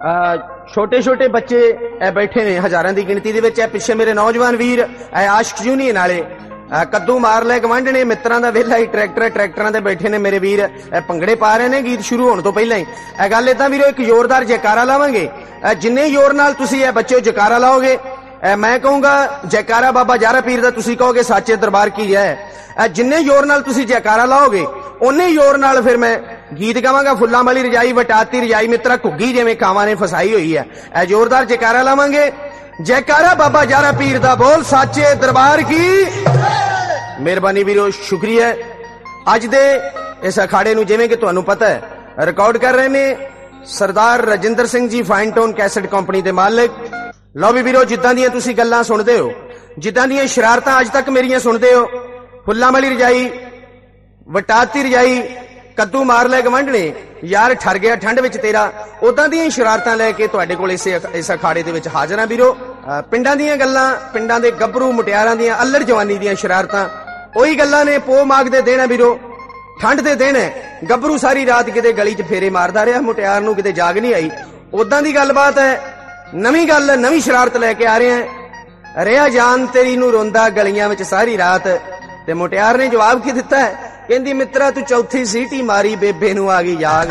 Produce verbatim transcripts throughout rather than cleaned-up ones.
छोटे छोटे बच्चे बैठे ने हजारां दी गिणती दे विच। पिछे मेरे नौजवान वीर आशिक यूनियन वाले कद्दू मार ले गवंड ने मित्रां दा वेला ही ट्रैक्टर ट्रैक्टरां ते बैठे ने मेरे वीर भंगड़े पा रहे ने गीत शुरू होने तो पहला ही। यह गल इदां वीरो एक जोरदार जयकारा लावांगे। जिन्ने जोर नाल तुसीं ये बच्चों जयकारा लाओगे मैं कहूंगा जयकारा बाबा जारा पीर दा तुसीं कहोगे साचे दरबार की है। जिन्ने जोर नाल तुसीं जयकारा लाओगे उन्ने जोर नाल फिर मैं गीत गावांगा फुल्लां वाली रजाई वटाती रजाई मित्रा घुग्गी जिवें कावां ने फसाई हुई है। यह जोरदार जयकारा लावांगे। जयकारा बाबा जारा पीर दा बोल साचे दरबार की मेहरबानी वीरो शुक्रिया। अज दे इस अखाड़े नूं जिवें कि तुहानूं पता है रिकॉर्ड कर रहे ने Sardar Rajinder Singh ji fine tone cassette company के मालिक। लो भी वीरो जिद्दां दियां तुसीं गल्लां सुणदे हो जिद्दां दियां शरारतां अज तक मेरियां सुणदे हो फुल्लां वाली रजाई वटाती रजाई कद्दू मार ले गवंडने यार ठर गया ठंड विच तेरा उदां दियां शरारतां लैके तुहाडे कोल इस इस अखाड़े दे विच हाज़र हां वीरो। पिंडां दियां गल्लां पिंडां दे गभरू मुटियारां दियां अल्लड़ जवानी दियां शरारतां ओही गल्लां ने पो माग दे दिन है वीरो ठंड दे दिन है गभरू सारी रात किते गली च फेरे मारदा रहा मुटियार नूं किते जाग नहीं आई उदां दी गलबात है। नवीं गल नवीं शरारत लैके आ रहे हैं रिया जान तेरी नूं रोंदा गलियां विच सारी रात ते मुटियार ने जवाब की दिता है कहंदी मित्रा तू चौथी सीटी मारी बेबे नूं आ गई जाग।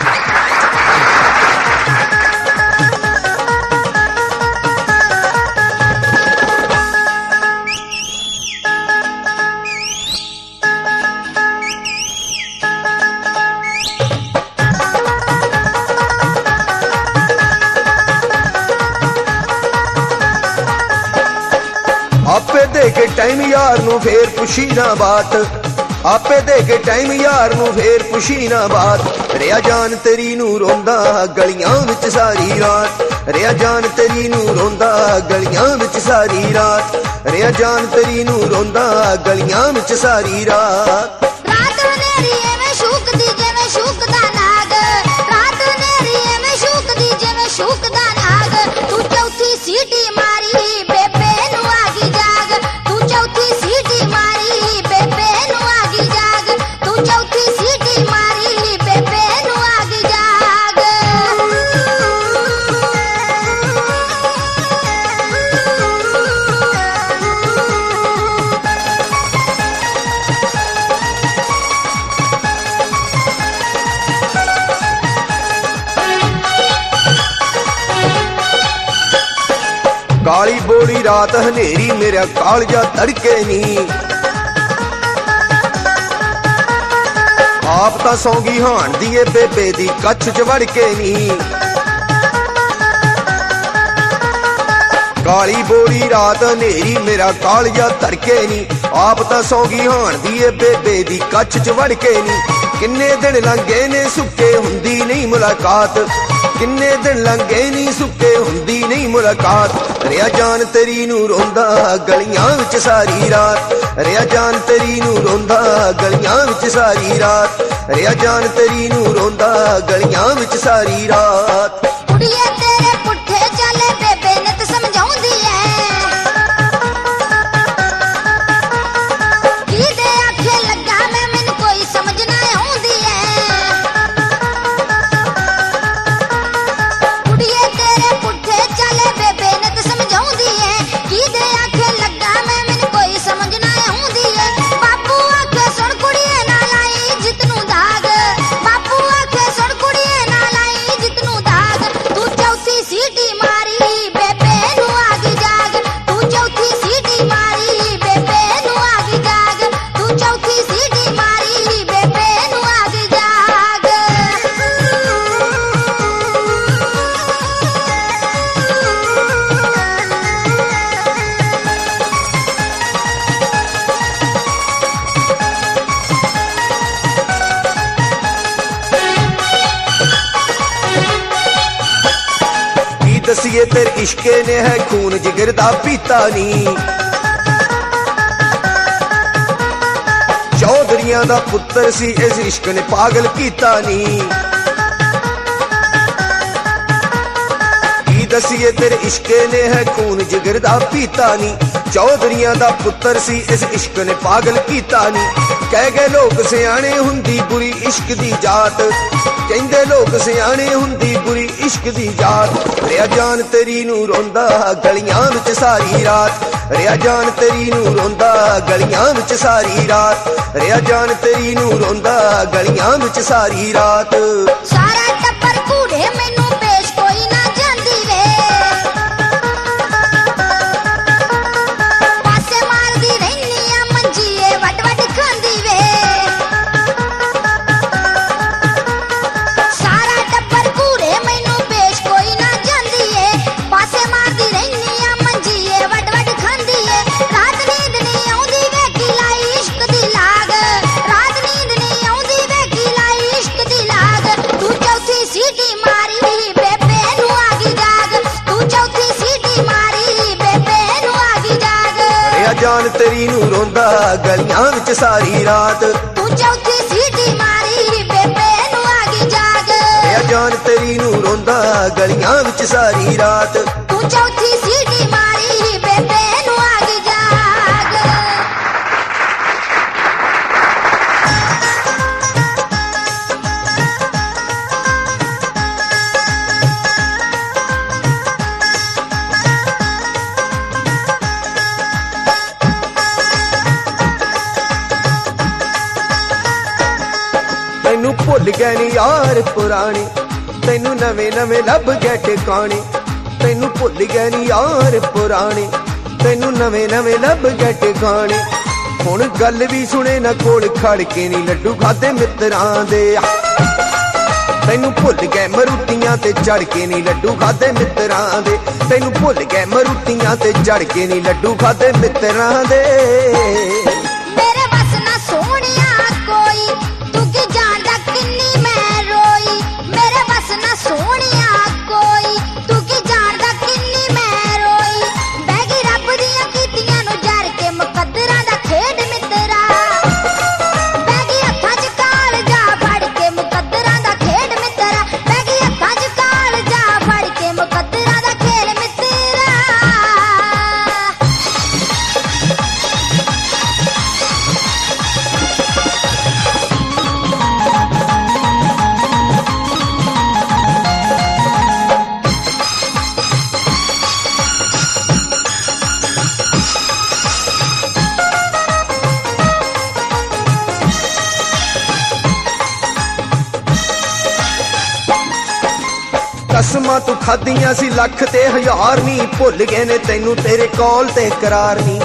आपे दे के टाइम यार नूं फेर पुछी ना बात आपे दे के टाइम यार नूं फेर पुछी ना बात रिया जान तेरी नूं रोंदा गलियां विच सारी रात रिया जान तेरी नूं रोंदा गलियां विच सारी रात रिया जान तेरी नूं रोंदा गलियां विच सारी रात। रात हनेरी एवें शूकदी जिवें शूकदा नाग रात हनेरी एवें शूकदी जिवें शूकदा नाग तू चौथी सीटी मारी बेबे नूं आ गई जाग तू चौथी सीटी मारी बेबे नूं आ गई जाग तू चौथी सीटी मारी बेबे नूं आ गई जाग। काली बोली रात हनेरी मेरा कालजा तड़के नी आप तां सौंगी हाण दिए बेबे दी कच्छ च वड़ के नी काली बोली रात हनेरी मेरा कालजा तड़के नी आप तां सौंगी हाण दिए बेबे दी कच्छ च वड़ के नी। किन्ने दिन लंघे ने सुक्के हुंदी नहीं मुलाकात किन्ने दिन लंघे नी सुक्के हुंदी नहीं मुलाकात रिया जान तेरी नूं रोंदा गलियां विच सारी रात रिया जान तेरी नूं रोंदा गलियां विच सारी रात रिया जान तेरी नूं रोंदा गलियां विच सारी रात। कुड़िए तेरे पुट्ठे चले बेबे ने ते समझाउंदी ऐ की दे आखे लगा मैं मैनू कोई समझ ना आउंदी ऐ कुड़िए तेरे पुट्ठे चले बेबे ने ते समझाउंदी ऐ की दे आखे लगा मैं मैनू कोई समझ ना आउंदी ऐ। बापू आखे सुण कुड़िए ना लाई जितनू दाग बापू आखे सुण कुड़िए ना लाई जितनू दाग तू चौथी सीटी मारी बेबे नूं आ गई जाग तू चौथी सीटी मारी बेबे नूं आ गई जाग तू चौथी सीटी मारी बेबे नूं आ गई जाग। की दसिए तेरे इश्के ने है खून जिगर दा पीता नी चौधरियां दा पुत्तर सी इस इश्क ने पागल कीता नी की दसिए तेरे इश्के ने है खून जिगर दा पीता नी चौधरियां दा पुत्तर सी इस इश्क ने पागल कीता नी। ਕਹਿ ਗਏ ਲੋਕ ਸਿਆਣੇ ਹੁੰਦੀ ਬੁਰੀ ਇਸ਼ਕ ਦੀ ਜਾਤ, ਕਹਿੰਦੇ ਲੋਕ ਸਿਆਣੇ ਹੁੰਦੀ ਬੁਰੀ ਇਸ਼ਕ ਦੀ ਜਾਤ। ਰਿਆ ਜਾਨ ਤੇਰੀ ਨੂੰ ਰੋਂਦਾ ਗਲੀਆਂ ਵਿੱਚ ਸਾਰੀ ਰਾਤ, ਰਿਆ ਜਾਨ ਤੇਰੀ ਨੂੰ ਰੋਂਦਾ ਗਲੀਆਂ ਵਿੱਚ ਸਾਰੀ ਰਾਤ, ਰਿਆ ਜਾਨ ਤੇਰੀ ਨੂੰ ਰੋਂਦਾ ਗਲੀਆਂ ਵਿੱਚ ਸਾਰੀ ਰਾਤ। ਸਾਰਾ ਟੱਬਰ ਕੂੜੇ ਮੈਨੂੰ ਪੇਸ਼ ਕੋਈ ਨਾ ਜਾਂਦੀ ਵੇ, ਪਾਸੇ ਮਾਰਦੀ ਰਹਿਨੀ ਆ ਮੰਜੀਏ ਵੱਡ ਵੱਡ ਖਾਂਦੀ ਵੇ। ਸਾਰਾ ਟੱਬਰ ਕੂੜੇ ਮੈਨੂੰ ਪੇਸ਼ ਕੋਈ ਨਾ ਜਾਂਦੀ ਏ, ਪਾਸੇ ਮਾਰਦੀ ਰਹਿਨੀ ਆ ਮੰਜੀਏ ਵੱਡ ਵੱਡ ਖਾਂਦੀ ਏ। ਰਾਤ ਨੀਂਦ ਨਹੀਂ ਆਉਂਦੀ ਵੇ ਕੀ ਲਾਈ ਇਸ਼ਕ ਦੀ ਲਾਗ, ਰਾਤ ਨੀਂਦ ਨਹੀਂ ਆਉਂਦੀ ਵੇ ਕੀ ਲਾਈ ਇਸ਼ਕ ਦੀ ਲਾਗ। ਤੂੰ ਚੌਥੀ ਸੀਟੀ ਮਾਰੀ ਬੇਬੇ ਨੂੰ ਆ ਗਈ ਜਾਗ, ਤੂੰ ਚੌਥੀ ਸੀਟੀ ਮਾਰੀ ਬੇਬੇ ਨੂੰ ਆ ਗਈ ਜਾਗ। ਰਿਆ ਜਾਨ ਤੇਰੀ ਨੂੰ ਰੋਂਦਾ ਗਲੀਆਂ ਵਿੱਚ ਸਾਰੀ ਰਾਤ, ਤੂੰ ਚੌਥੀ ਸੀਟੀ ਮਾਰੀ ਬੇਬੇ ਨੂੰ ਆ ਗਈ ਜਾਗ। ਰਿਆ ਜਾਨ ਤੇਰੀ ਨੂੰ ਰੋਂਦਾ ਗਲੀਆਂ ਵਿੱਚ ਸਾਰੀ ਰਾਤ। ਤੂੰ ਚੌਥੀ ਸੀਟੀ ਮਾਰੀ ਬੇਬੇ ਨੂੰ ਆ ਗਈ ਜਾਗ। ਤੈਨੂੰ ਭੁੱਲ ਗਏ ਨੀ ਯਾਰ ਪੁਰਾਣੇ, ਤੈਨੂੰ ਨਵੇਂ ਨਵੇਂ ਲੱਭ ਗਏ ਟਿਕਾਣੇ, ਤੈਨੂੰ ਭੁੱਲ ਗਏ ਨੀ ਯਾਰ ਪੁਰਾਣੇ, ਤੈਨੂੰ ਨਵੇਂ ਨਵੇਂ ਲੱਭ ਗਏ ਟਿਕਾਣੇ। ਹੁਣ ਗੱਲ ਵੀ ਸੁਣੇ ਨਾ ਕੋਲ ਖੜ ਕੇ ਨੀ ਲੱਡੂ ਖਾਦੇ ਮਿੱਤਰਾਂ ਦੇ, ਤੈਨੂੰ ਭੁੱਲ ਗਏ ਮਰੂਤੀਆਂ ਤੇ ਚੜ ਕੇ ਨੀ ਲੱਡੂ ਖਾਦੇ ਮਿੱਤਰਾਂ ਦੇ, ਤੈਨੂੰ ਭੁੱਲ ਗਏ ਮਰੂਤੀਆਂ ਤੇ ਚੜ ਕੇ ਨੀ ਲੱਡੂ ਖਾਦੇ ਮਿੱਤਰਾਂ ਦੇ। ਮੇਰੇ ਬਸ ਨਾ ਸੋਹਣਿਆ ਕੋਈ, ਤੂੰ ਕੀ ਜਾਣਦਾ ਕਿੰਨੀ ਮੈਂ ਰੋਈ। ਮੇਰੇ ਬਸ ਨਾ ਸੋਹਣਿਆ ਕੋਈ, ਤੂੰ ਕੀ ਜਾਣਦਾ ਕਿੰਨੀ ਮੈਂ ਰੋਈ। ਬਹਿ ਗਈ ਰੱਬ ਦੀਆਂ ਕੀਤੀਆਂ ਨੂੰ ਜਰ ਕੇ ਮੁਕੱਦਰਾਂ ਦਾ ਖੇਡ ਮਿੱਤਰਾ, ਬਹਿ ਗਈ ਹੱਥਾਂ 'ਚ ਕਾਲਜਾ ਫੜ ਕੇ ਮੁਕੱਦਰਾਂ ਦਾ ਖੇਡ ਮਿੱਤਰਾ, ਬਹਿ ਗਈ ਹੱਥਾਂ 'ਚ ਕਾਲਜਾ ਫੜ ਕੇ ਮੁਕੱਦਰਾਂ ਦਾ ਖੇਡ ਮਿੱਤਰਾ। ਕਸਮਾਂ ਤੂੰ ਖਾਧੀਆਂ ਸੀ ਲੱਖ ਤੇ ਹਜ਼ਾਰ ਨੀ, ਭੁੱਲ ਗਏ ਨੇ ਤੈਨੂੰ ਤੇਰੇ ਕੌਲ ਤੇ ਕਰਾਰ ਨੀ।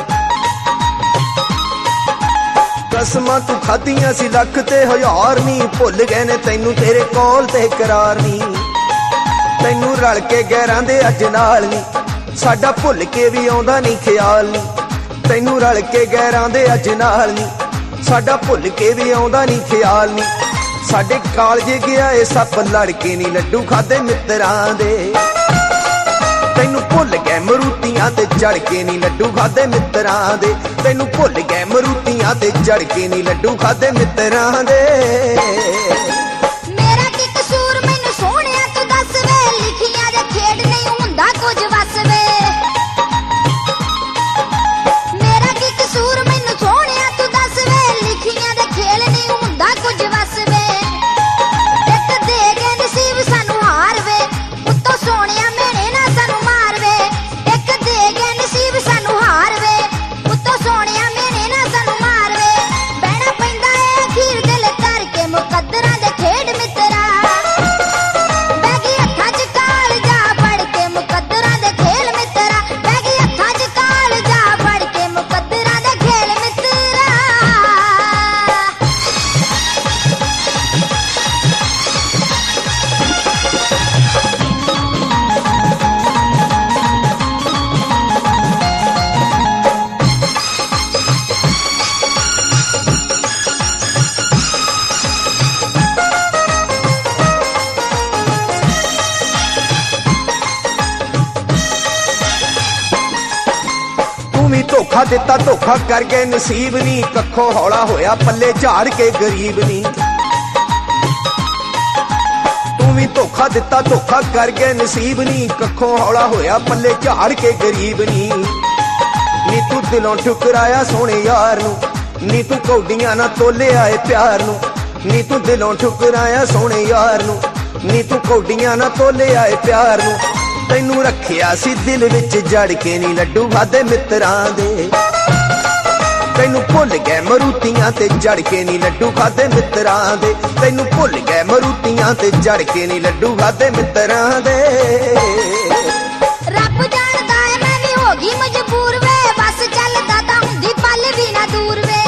ਕਸਮਾਂ ਤੂੰ ਖਾਧੀਆਂ ਸੀ ਲੱਖ ਤੇ ਹਜ਼ਾਰ ਨੀ, ਭੁੱਲ ਗਏ ਨੇ ਤੈਨੂੰ ਤੇਰੇ ਕੌਲ ਤੇ ਕਰਾਰ ਨੀ। ਤੈਨੂੰ ਰਲ ਕੇ ਗੈਰਾਂ ਦੇ ਅੱਜ ਨਾਲ ਨੀ, ਸਾਡਾ ਭੁੱਲ ਕੇ ਵੀ ਆਉਂਦਾ ਨਹੀਂ ਖਿਆਲ ਨੀ। ਤੈਨੂੰ ਰਲ ਕੇ ਗੈਰਾਂ ਦੇ ਅੱਜ ਨਾਲ ਨੀ, ਸਾਡਾ ਭੁੱਲ ਕੇ ਵੀ ਆਉਂਦਾ ਨਹੀਂ ਖਿਆਲ ਨੀ। ਸਾਡੇ ਕਾਲਜੇ ਗਿਆ ਏ ਸੱਪ ਲੜ ਕੇ ਨੀ ਲੱਡੂ ਖਾਦੇ ਮਿੱਤਰਾਂ ਦੇ, ਤੈਨੂੰ ਭੁੱਲ ਗਏ ਮਰੂਤੀਆਂ ਤੇ ਚੜ ਕੇ ਨੀ ਲੱਡੂ ਖਾਦੇ ਮਿੱਤਰਾਂ ਦੇ, ਤੈਨੂੰ ਭੁੱਲ ਗਏ ਮਰੂਤੀਆਂ ਤੇ ਚੜ ਕੇ ਨੀ ਲੱਡੂ ਖਾਦੇ ਮਿੱਤਰਾਂ ਦੇ। ਮੇਰਾ ਕੀ ਕਸੂਰ ਮੈਨੂੰ ਸੋਹਣਿਆ ਤੂੰ ਦੱਸ ਵੇ, ਲਿਖੀਆਂ ਦੇ ਖੇਡ ਨਹੀਂ ਹੁੰਦਾ ਕੁਝ ਵਸ ਵੇ। ਮੇਰਾ ਕੀ ਕਸੂਰ ਮੈਨੂੰ ਸੋਹਣਿਆ ਤੂੰ ਦੱਸ ਵੇ, ਲਿਖੀਆਂ ਦੇ ਖੇਲ ਨਹੀਂ ਹੁੰਦਾ ਕੁਝ ਵਸ ਵੇ। ਇੱਕ ਦੇ ਗਏ ਨਸੀਬ ਸਾਨੂੰ ਹਾਰ ਵੇ, ਉੱਤੋਂ ਸੋਹਣਿਆ ਮੇਰੇ ਨਾ ਸਾਨੂੰ ਮਾਰ ਵੇ। ਇੱਕ ਦੇ ਗਏ ਨਸੀਬ ਸਾਨੂੰ ਹਾਰ ਵੇ, ਉੱਤੋਂ ਸੋਹਣਿਆ ਮੇਰੇ ਨਾ ਸਾਨੂੰ ਮਾਰ ਵੇ। ਬਹਿਣਾ ਪੈਂਦਾ ਏ ਅਖੀਰ ਦਿਲ ਧਰ ਕੇ ਮੁਕੱਦਰਾਂ ਦੇ ਖੇਡ ਮਿੱਤਰਾ, ਬਹਿ ਗਈ ਹੱਥਾਂ 'ਚ ਕਾਲਜਾ ਫੜ ਕੇ ਮੁਕੱਦਰਾਂ ਦੇ ਖੇਲ ਮਿੱਤਰਾ, ਬਹਿ ਗਈ ਹੱਥਾਂ 'ਚ ਕਾਲਜਾ ਫੜ ਕੇ ਮੁਕੱਦਰਾਂ ਦੇ ਖੇਲ ਮਿੱਤਰਾ। ਤੂੰ ਵੀ ਧੋਖਾ ਦਿੱਤਾ ਧੋਖਾ ਕਰ ਗਏ ਨਸੀਬ ਨੀ, ਕੱਖੋਂ ਹੌਲਾ ਹੋਇਆ ਪੱਲੇ ਝਾੜ ਕੇ ਗਰੀਬ ਨੀ। ਤੂੰ ਵੀ ਧੋਖਾ ਦਿੱਤਾ ਧੋਖਾ ਕਰ ਗਏ ਨਸੀਬ ਨੀ, ਕੱਖੋਂ ਹੌਲਾ ਹੋਇਆ ਪੱਲੇ ਝਾੜ ਕੇ ਗਰੀਬ ਨੀ। ਨੀ ਤੂੰ ਦਿਲੋਂ ਠੁਕਰਾਇਆ ਸੋਹਣੇ ਯਾਰ ਨੂੰ, ਨੀ ਤੂੰ ਕੌਡੀਆਂ ਨਾ ਤੋਲਿਆ ਏ ਪਿਆਰ ਨੂੰ, ਨੀ ਤੂੰ ਦਿਲੋਂ ਠੁਕਰਾਇਆ ਸੋਹਣੇ ਯਾਰ ਨੂੰ, ਨੀ ਤੂੰ ਕੌਡੀਆਂ ਨਾ ਤੋਲਿਆ ਏ ਪਿਆਰ ਨੂੰ। ਤੈਨੂੰ ਰੱਖਿਆ ਸੀ ਦਿਲ ਵਿੱਚ ਜੜ ਕੇ ਨੀ ਲੱਡੂ ਖਾਦੇ ਮਿੱਤਰਾਂ ਦੇ, ਤੈਨੂੰ ਭੁੱਲ ਗਏ ਮਰੂਤੀਆਂ ਤੇ ਜੜ ਕੇ ਨੀ ਲੱਡੂ ਖਾਦੇ ਮਿੱਤਰਾਂ ਦੇ, ਤੈਨੂੰ ਭੁੱਲ ਗਏ ਮਰੂਤੀਆਂ ਤੇ ਜੜ ਕੇ ਨੀ ਲੱਡੂ ਖਾਦੇ ਮਿੱਤਰਾਂ ਦੇ। ਰੱਬ ਜਾਣਦਾ ਏ ਮੈਂ ਵੀ ਹੋ ਗਈ ਮਜਬੂਰ ਵੇ, ਬਸ ਚੱਲਦਾ ਤਾਂ ਹੁੰਦੀ ਪਲ ਵੀ ਨਾ ਦੂਰ ਵੇ।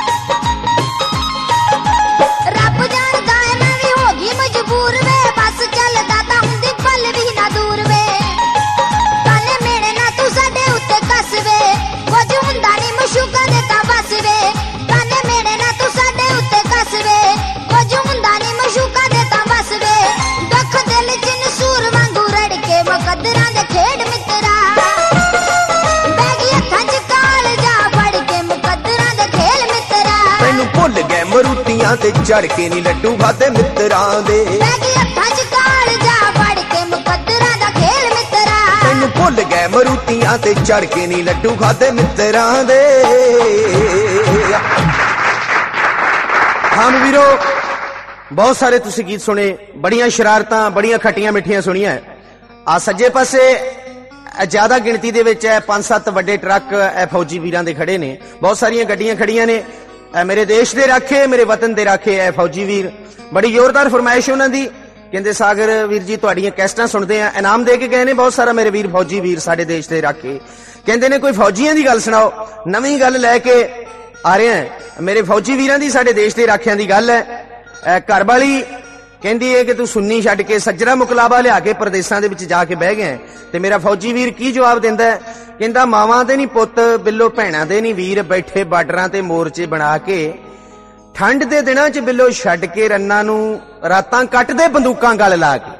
ਰੱਬ ਜਾਣਦਾ ਏ ਮੈਂ ਵੀ ਹੋ ਗਈ ਮਜਬੂਰ ਵੇ, ਬਸ ਚੱਲਦਾ ਤਾਂ ਹੁੰਦੀ ਪਲ ਵੀ ਨਾ ਦੂਰ ਵੇ। ਤਾਨੇ ਮੇੜੇ ਨਾ ਤੂੰ ਸਾਡੇ ਉੱਤੇ ਕੱਸ ਵੇ, ਕੁਝ ਹੁੰਦਾ ਨੀ ਮਸ਼ੂਕਾਂ ਦੇ ਤਾਂ ਬਸ ਵੇ। ਤਾਨੇ ਮੇੜੇ ਨਾ ਤੂੰ ਸਾਡੇ ਉੱਤੇ ਕੱਸ ਵੇ, ਕੁਝ ਹੁੰਦਾ ਨੀ ਮਸ਼ੂਕਾਂ ਦੇ ਤਾਂ ਬਸ ਵੇ। ਦੁੱਖ ਦਿਲ ਚ ਨਸੂਰ ਵਾਂਗੂ ਰੜ ਕੇ ਮੁਕੱਦਰਾਂ ਦੇ ਖੇਡ ਮਿੱਤਰਾ, ਬਹਿ ਗਈ ਹੱਥਾਂ ਚ ਕਾਲ ਜਾ ਫੜ ਕੇ ਮੁਕੱਦਰਾਂ ਦੇ ਖੇਲ ਮਿੱਤਰਾ। ਤੈਨੂੰ ਭੁੱਲ ਗਏ ਮਰੂਤੀਆਂ ਤੇ ਜੜ ਕੇ ਨੀ ਲੱਡੂ ਖਾਦੇ ਮਿੱਤਰਾਂ ਦੇ, ਬਹਿ ਗਈ ਹੱਥਾਂ ਚ ਕਾਲ ਜਾ ਫੜ ਕੇ ਮੁਕੱਦਰਾਂ ਦਾ ਖੇਲ ਮਿੱਤਰਾ। ਤੈਨੂੰ ਭੁੱਲ ਗਏ ਮਰੂਤੀਆਂ ਤੇ ਚੜ ਕੇ ਨੀ ਲੱਡੂ ਖਾਦੇ ਮਿੱਤਰਾਂ ਦੇ। ਹਾਂ ਵੀਰੋ, ਬਹੁਤ ਸਾਰੇ ਤੁਸੀਂ ਗੀਤ ਸੁਣੇ, ਬੜੀਆਂ ਸ਼ਰਾਰਤਾਂ, ਬੜੀਆਂ ਖੱਟੀਆਂ ਮਿੱਠੀਆਂ ਸੁਣੀਆਂ। ਆ ਸੱਜੇ ਪਾਸੇ ਜ਼ਿਆਦਾ ਗਿਣਤੀ ਦੇ ਵਿੱਚ ਹੈ ਪੰਜ ਸੱਤ ਵੱਡੇ ਟਰੱਕ ਇਹ ਫੌਜੀ ਵੀਰਾਂ ਦੇ ਖੜੇ ਨੇ, ਬਹੁਤ ਸਾਰੀਆਂ ਗੱਡੀਆਂ ਖੜੀਆਂ ਨੇ। ਮੇਰੇ ਦੇਸ਼ ਦੇ ਰਾਖੇ, ਮੇਰੇ ਵਤਨ ਦੇ ਰਾਖੇ ਇਹ ਫੌਜੀ ਵੀਰ, ਬੜੀ ਜ਼ੋਰਦਾਰ ਫਰਮਾਇਸ਼ ਉਹਨਾਂ ਦੀ। ਕਹਿੰਦੇ ਸਾਗਰ ਵੀਰ ਜੀ ਤੁਹਾਡੀਆਂ ਕੈਸਟਾਂ ਸੁਣਦੇ ਆ, ਇਨਾਮ ਦੇ ਕੇ ਗਏ ਨੇ ਬਹੁਤ ਸਾਰਾ ਮੇਰੇ ਵੀਰ ਫੌਜੀ ਵੀਰ ਸਾਡੇ ਦੇਸ਼ ਦੇ ਰਾਖੇ। ਕਹਿੰਦੇ ਨੇ ਕੋਈ ਫੌਜੀਆਂ ਦੀ ਗੱਲ ਸੁਣਾਓ, ਨਵੀਂ ਗੱਲ ਲੈ ਕੇ ਆ ਰਹੇ ਆ। ਮੇਰੇ ਫੌਜੀ ਵੀਰਾਂ ਦੀ, ਸਾਡੇ ਦੇਸ਼ ਦੇ ਰਾਖਿਆਂ ਦੀ ਗੱਲ ਹੈ। ਘਰ ਵਾਲੀ ਕਹਿੰਦੀ ਹੈ ਕਿ ਤੂੰ ਸੁੰਨੀ ਛੱਡ ਕੇ ਸੱਜਰਾ ਮੁਕਲਾਵਾ ਲਿਆ ਕੇ ਪ੍ਰਦੇਸ਼ਾਂ ਦੇ ਵਿੱਚ ਜਾ ਕੇ ਬਹਿ ਗਿਆ। ਤੇ ਮੇਰਾ ਫੌਜੀ ਵੀਰ ਕੀ ਜਵਾਬ ਦਿੰਦਾ ਹੈ? ਕਹਿੰਦਾ ਮਾਵਾਂ ਦੇ ਨਹੀਂ ਪੁੱਤ, ਬਿੱਲੋ ਭੈਣਾਂ ਦੇ ਨਹੀਂ ਵੀਰ, ਬੈਠੇ ਬਾਰਡਰਾਂ ਤੇ ਮੋਰਚੇ ਬਣਾ ਕੇ ਠੰਡ ਦੇ ਦਿਨਾਂ 'ਚ ਬਿੱਲੋ ਛੱਡ ਕੇ ਰੰਨਾਂ ਨੂੰ ਰਾਤਾਂ ਕੱਟਦੇ ਬੰਦੂਕਾਂ ਗਲ ਲਾ ਕੇ।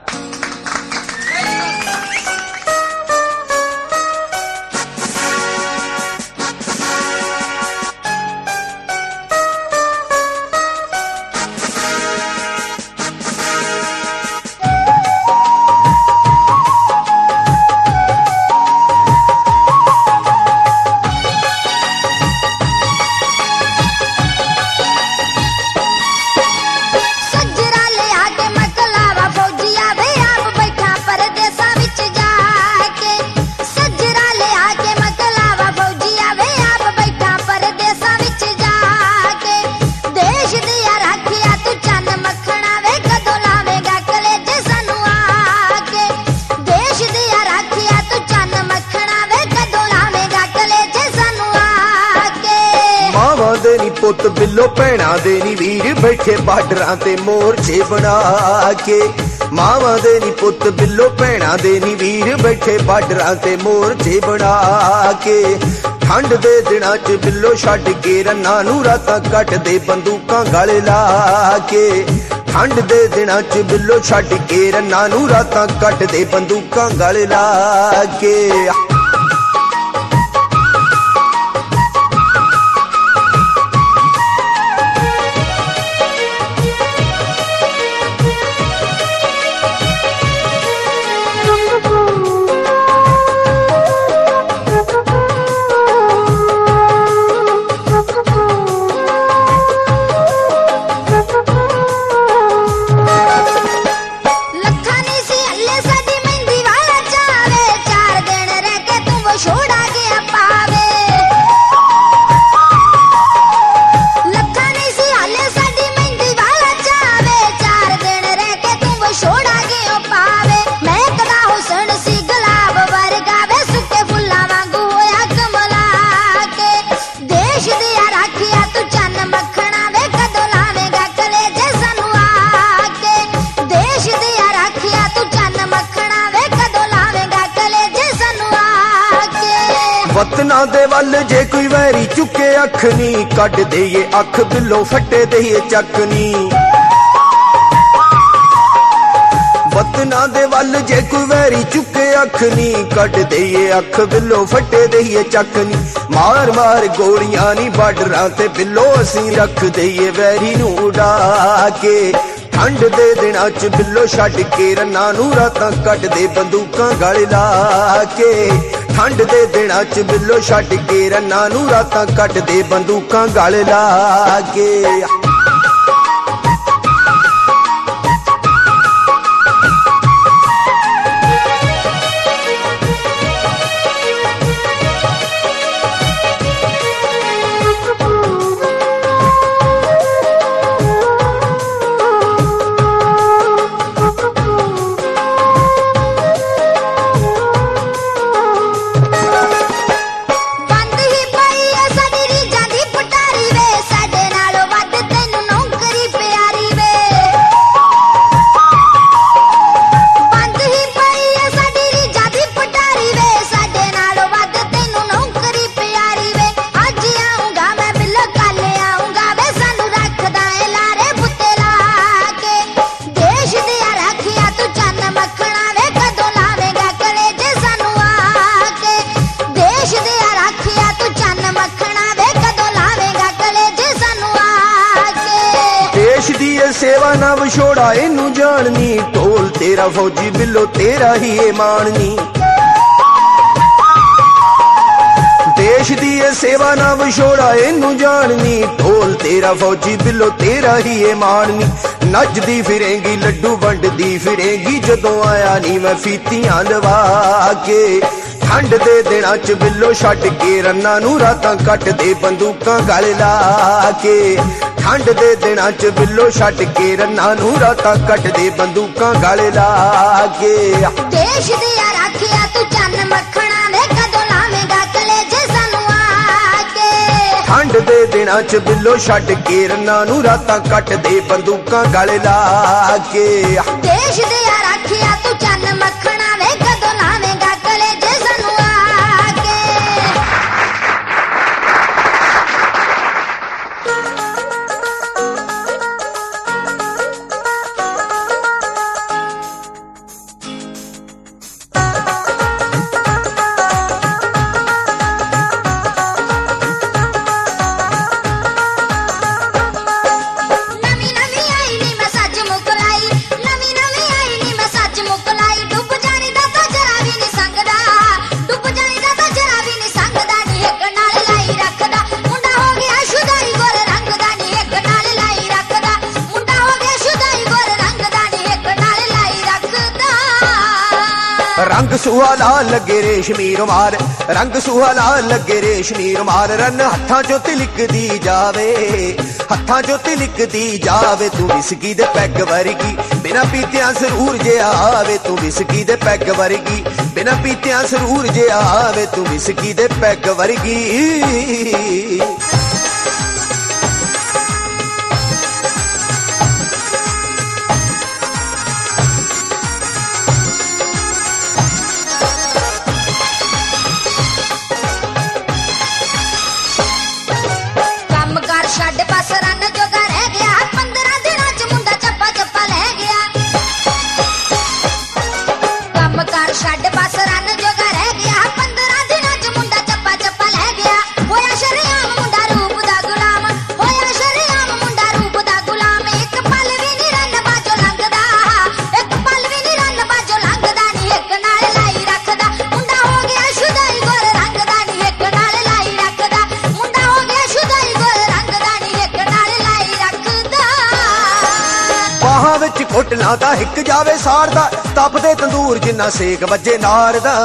ਪੁੱਤ ਬਿੱਲੋ ਭੈਣਾਂ ਦੇ ਨੀ ਵੀਰ, ਬੈਠੇ ਬਾਰਡਰਾਂ ਤੇ ਮੋਰਚੇ ਬਣਾ ਕੇ। ਮਾਵਾਂ ਦੇ ਨੀ ਪੁੱਤ ਬਿੱਲੋ ਭੈਣਾਂ ਦੇ ਨੀ ਵੀਰ, ਬੈਠੇ ਬਾਰਡਰਾਂ ਤੇ ਮੋਰਚੇ ਬਣਾ ਕੇ। ਠੰਡ ਦੇ ਦਿਨਾਂ 'ਚ ਬਿੱਲੋ ਛੱਡ ਕੇ ਰੰਨਾਂ ਨੂੰ ਰਾਤਾਂ ਕੱਟਦੇ ਬੰਦੂਕਾਂ ਗਲ ਲਾ ਕੇ। ਠੰਡ ਦੇ ਦਿਨਾਂ 'ਚ ਬਿੱਲੋ ਛੱਡ ਕੇ ਰੰਨਾਂ ਨੂੰ ਰਾਤਾਂ ਕੱਟਦੇ ਬੰਦੂਕਾਂ ਗਲ ਲਾ ਕੇ। ਵਤਨਾਂ ਦੇ ਵੱਲ ਜੇ ਕੋਈ ਵੈਰੀ ਚੁੱਕੇ ਅੱਖ ਨੀ, ਕੱਢ ਦੇਈਏ ਅੱਖ ਬਿੱਲੋ ਫੱਟੇ ਦੇਈਏ ਚੱਕ ਨੀ। ਵਤਨਾਂ ਦੇ ਵੱਲ ਜੇ ਕੋਈ ਵੈਰੀ ਚੁੱਕੇ ਅੱਖ ਨੀ, ਕੱਢ ਦੇਈਏ ਅੱਖ ਬਿੱਲੋ ਫੱਟੇ ਦੇਈਏ ਚੱਕ ਨੀ। ਮਾਰ ਮਾਰ ਗੋਲੀਆਂ ਨੀ ਬਾਰਡਰਾਂ ਤੇ ਬਿੱਲੋ ਅਸੀਂ ਰੱਖ ਦੇਈਏ ਵੈਰੀ ਨੂੰ ਉਡਾ ਕੇ। ਠੰਡ ਦੇ ਦਿਨਾਂ 'ਚ ਬਿੱਲੋ ਛੱਡ ਕੇ ਰੰਨਾਂ ਨੂੰ ਰਾਤਾਂ ਕੱਟਦੇ ਬੰਦੂਕਾਂ ਗਲ ਲਾ ਕੇ। ਠੰਡ ਦੇ ਦਿਨਾਂ ਚ ਬਿੱਲੋ ਛੱਡ ਕੇ ਰੰਨਾਂ ਨੂੰ ਰਾਤਾਂ ਕੱਟਦੇ ਬੰਦੂਕਾਂ ਗਲ ਲਾ ਕੇ। ਸੇਵਾ ਨਾ ਵਿਛੋੜਾ ਇਹਨੂੰ ਜਾਣਨੀ, ਢੋਲ ਤੇਰਾ ਫੌਜੀ ਬਿੱਲੋ ਤੇਰਾ ਹੀ ਏ ਮਾਣਨੀ। ਦੇਸ਼ ਦੀ ਇਹ ਸੇਵਾ ਨਾ ਵਿਛੋੜਾ ਇਹਨੂੰ ਜਾਣਨੀ, ਢੋਲ ਤੇਰਾ ਫੌਜੀ ਬਿੱਲੋ ਤੇਰਾ ਹੀ ਏ ਮਾਣਨੀ। ਨੱਚਦੀ ਫਿਰੇਂਗੀ ਲੱਡੂ ਵੰਡਦੀ ਫਿਰੇਂਗੀ, ਜਦੋਂ ਆਇਆ ਨੀ ਮੈਂ ਫੀਤੀਆਂ ਲਵਾ ਕੇ। ਠੰਡ ਦੇ ਦਿਨਾਂ ਚ ਬਿੱਲੋ ਛੱਡ ਕੇ ਰੰਨਾਂ ਨੂੰ ਰਾਤਾਂ ਕੱਟਦੇ ਬੰਦੂਕਾਂ ਗਲ ਲਾ ਕੇ। ਠੰਡ ਦੇ ਦਿਨਾਂ ਚ ਬਿੱਲੋ ਛੱਡ ਕੇ ਰੰਨਾਂ ਨੂੰ ਰਾਤਾਂ ਕੱਟਦੇ ਬੰਦੂਕਾਂ ਗਲ ਲਾ ਕੇ। ਦੇਸ਼ ਦੀ ਰਾਖਿਆ ਤੂੰ ਚੰਨ ਮੱਖਣਾ ਵੇ ਕਦੋਂ ਲਾਵੇਂਗਾ ਕਲੇਜੇ ਸਾਨੂੰ ਆ ਕੇ। ਠੰਡ ਦੇ ਦਿਨਾਂ ਚ ਬਿੱਲੋ ਛੱਡ ਕੇ ਰੰਨਾਂ ਨੂੰ ਰਾਤਾਂ ਕੱਟਦੇ ਬੰਦੂਕਾਂ ਗਲ ਲਾ ਕੇ। ਦੇਸ਼ ਦੀ ਰਾਖਿਆ ਤੂੰ ਚੰਨ ਮੱਖਣਾ ਵੇ ਕਦੋਂ ਲਾਵੇਂਗਾ ਕਲੇਜੇ ਸਾਨੂੰ ਆ ਕੇ। रंग सुहाना लगे रेशमी रुमाल, रंग सुहाना लगे रेशमी रुमाल। रन हत्थां चो तिलकदी जावे, हत्थां चो तिलकदी जावे। तू विस्की दे पैग वर्गी बिना पीतियां सरूर जे आवे। तू विस्की दे पैग वर्गी बिना पीतियां सरूर जे आवे। तू विस्की दे पैग वर्गी। ਛੱਡ ਬਸ ਰਨ ਜੋਗਾ ਰਹਿ ਗਿਆ, ਪੰਦਰਾਂ ਦਿਨਾਂ ਚ ਮੁੰਡਾ ਚੱਪਾ ਚੱਪਾ ਲੈ ਗਿਆ। ਕੰਮ ਕਰ ਛੱਡ ਬਸ ਰਨ ਜੋਗਾ ਰਹਿ ਗਿਆ, ਪੰਦਰਾਂ ਦਿਨਾਂ ਚ ਮੁੰਡਾ ਚੱਪਾ ਚੱਪਾ ਲੈ ਗਿਆ। ਹੋਇਆ ਸ਼ਰੇਆਮ ਮੁੰਡਾ ਰੂਪ ਦਾ ਗੁਲਾਮ, ਹੋਇਆ ਸ਼ਰੇਆਮ ਮੁੰਡਾ ਰੂਪ ਦਾ ਗੁਲਾਮ। ਇੱਕ ਪਲ ਵੀ ਨੀ ਰੰਨ ਬਾਜੋ ਲੰਘਦਾ, ਇੱਕ ਪਲ ਵੀ ਨੀ ਰੰਨ ਬਾਜੋ ਲੰਘਦਾ ਨੀ। ਇੱਕ ਨਾਲ ਲਾਈ ਰੱਖਦਾ ਮੁੰਡਾ ਹੋ ਗਿਆ ਸ਼ੁਦਾਈ, ਗੋਰ ਰੰਗ ਦਾ ਨੀ। ਇੱਕ ਨਾਲ ਲਾਈ ਰੱਖਦਾ ਮੁੰਡਾ ਹੋ ਗਿਆ ਸ਼ੁਦਾਈ, ਗੋਰ ਰੰਗ ਦਾ ਨੀ। ਇੱਕ ਨਾਲ ਲਾਈ ਰੱਖਦਾ। ਬਾਹਾਂ ਵਿੱਚ ਘੁੱਟ ਨਾ ਤਾਂ ਹਿੱਕ ਜਾਵੇ ਸਾੜਦਾ, ਤਪਦੇ ਤੰਦੂਰ ਜਿੰਨਾ ਸੇਕ ਵੱਜੇ ਨਾਰ ਦਾ।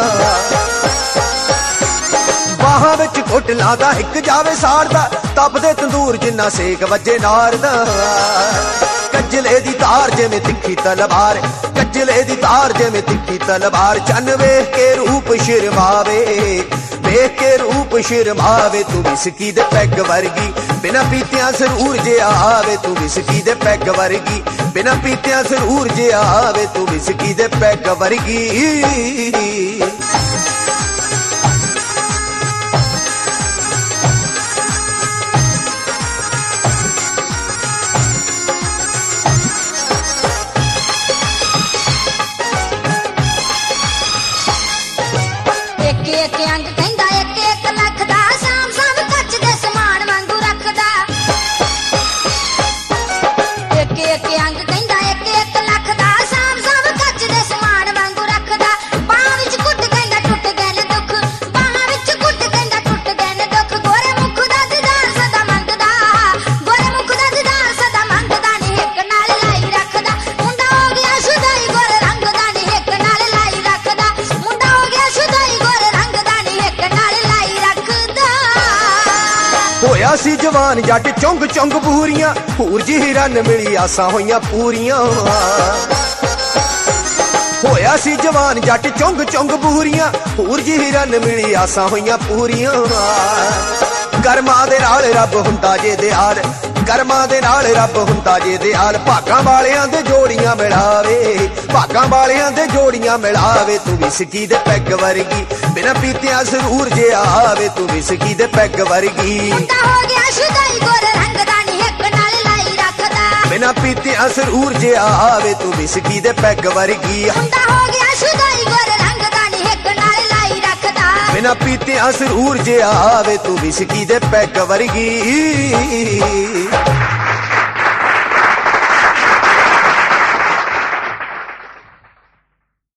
ਬਾਹਾਂ ਵਿੱਚ ਘੁੱਟ ਨਾ ਤਾਂ ਹਿੱਕ ਜਾਵੇ ਸਾੜਦਾ, ਤਪਦੇ ਤੰਦੂਰ ਜਿੰਨਾ ਸੇਕ ਵੱਜੇ ਨਾਰ ਦਾ। ਕੱਜਲੇ ਦੀ ਤਾਰ ਜਿਵੇਂ ਤਿੱਖੀ ਤਲਵਾਰ, ਕੱਜਲੇ ਦੀ ਤਾਰ ਜਿਵੇਂ ਤਿੱਖੀ ਤਲਵਾਰ। ਚੰਨ ਵੇਖ ਕੇ ਰੂਪ ਸ਼ਰਮਾਵੇ, ਵੇਖ ਕੇ ਰੂਪ ਸ਼ਰਮਾਵੇ। ਤੂੰ ਵਿਸਕੀ ਦੇ ਪੈਗ ਵਰਗੀ ਬਿਨਾ ਪੀਤਿਆਂ ਸਰੂਰ ਜੇ ਆਵੇ। ਤੂੰ ਵਿਸਕੀ ਦੇ ਪੈਗ ਵਰਗੀ ਬਿਨਾ ਪੀਤਿਆਂ ਸਰੂਰ ਜੇ ਆਵੇ। ਤੂੰ ਵਿਸਕੀ ਦੇ ਪੈਗ ਵਰਗੀ। ਇੱਕ ਇੱਕ ਅੰਗ ਕਹਿੰਦਾ ਇੱਕ ਇੱਕ ਲੱਖ ਦਾ, ਸਾਮ ਸਾਮ ਕੱਚ ਦੇ ਸਮਾਨ ਵਾਂਗੂ ਰੱਖਦਾ। ਇੱਕ ਇੱਕ ਅੰਗ ਕਹਿੰਦਾ ਇੱਕ ਇੱਕ ਲੱਖ ਦਾ, ਸਾਮ ਸਾਮ ਕੱਚ ਦੇ ਸਮਾਨ ਵਾਂਗੂ ਰੱਖਦਾ। ਬਾਂਹ ਵਿੱਚ ਕੁੱਟ ਕਹਿੰਦਾ ਟੁੱਟ ਸੀ ਜਵਾਨ ਜੱਟ ਚੁੰਗ ਚੁੰਗ ਬੂਰੀਆਂ ਹੂਰ ਜੀ ਰਨ ਮਿਲੀ ਆਸਾਂ ਹੋਈਆਂ ਪੂਰੀਆਂ ਹੋਇਆ ਸੀ ਜਵਾਨ ਜੱਟ ਚੁੰਗ ਚੁੰਗ ਬੂਰੀਆਂ ਹੂਰ ਜੀ ਰਨ ਮਿਲੀ ਆਸਾਂ ਹੋਈਆਂ ਪੂਰੀਆਂ ਕਰਮਾਂ ਦੇ ਨਾਲ ਰੱਬ ਹੁੰਦਾ ਜੇ ਦਿਆਲ ਕਰਮਾਂ ਦੇ ਨਾਲ ਰੱਬ ਹੁੰਦਾ ਜੇ ਦਿਆਲ ਭਾਗਾਂ ਵਾਲਿਆਂ ਦੇ ਜੋੜੀਆਂ ਮਿਲਾਵੇ ਭਾਗਾਂ ਵਾਲਿਆਂ ਦੇ ਜੋੜੀਆਂ ਮਿਲਾਵੇ ਤੂੰ ਵਿਸਕੀ ਦੇ ਪੈਗ ਵਰਗੀ ਬਿਨਾਂ ਪੀਤਿਆਂ ਜ਼ਰੂਰ ਜੇ ਆਵੇ ਤੂੰ ਵਿਸਕੀ ਦੇ ਪੈਗ ਵਰਗੀ ਮੁੰਡਾ ਹੋ ਗਿਆ ਸ਼ੁਦਾਈ ਗੋਰੇ ਰੰਗ ਦਾ ਨੀ ਇੱਕ ਨਾਲ ਲਾਈ ਰੱਖਦਾ ਬਿਨਾਂ ਪੀਤਿਆਂ ਜ਼ਰੂਰ ਜੇ ਆਵੇ ਤੂੰ ਵਿਸਕੀ ਦੇ ਪੈਗ ਵਰਗੀ ਮੁੰਡਾ ਹੋ ਗਿਆ ਸ਼ੁਦਾਈ ਗੋਰੇ ਰੰਗ ਦਾ ਨੀ ਇੱਕ ਨਾਲ ਲਾਈ ਰੱਖਦਾ ਬਿਨਾਂ ਪੀਤਿਆਂ ਜ਼ਰੂਰ ਜੇ ਆਵੇ ਤੂੰ ਵਿਸਕੀ ਦੇ ਪੈਗ ਵਰਗੀ